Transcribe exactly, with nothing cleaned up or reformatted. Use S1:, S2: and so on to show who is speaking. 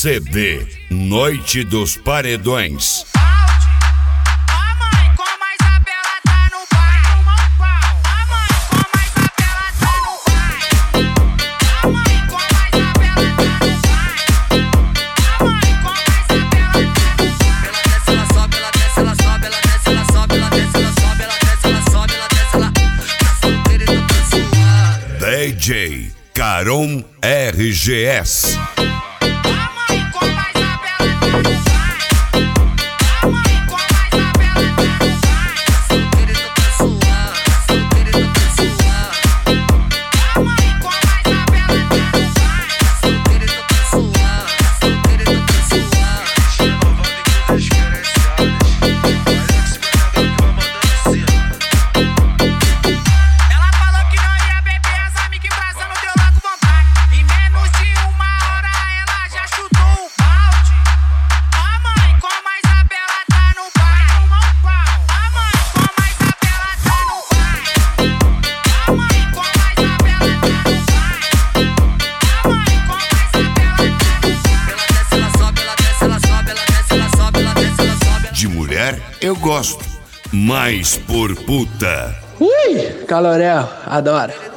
S1: C D Noite dos Paredões. D J Caron R G S. De mulher eu gosto, mas por puta.
S2: Ui, calorel, adoro.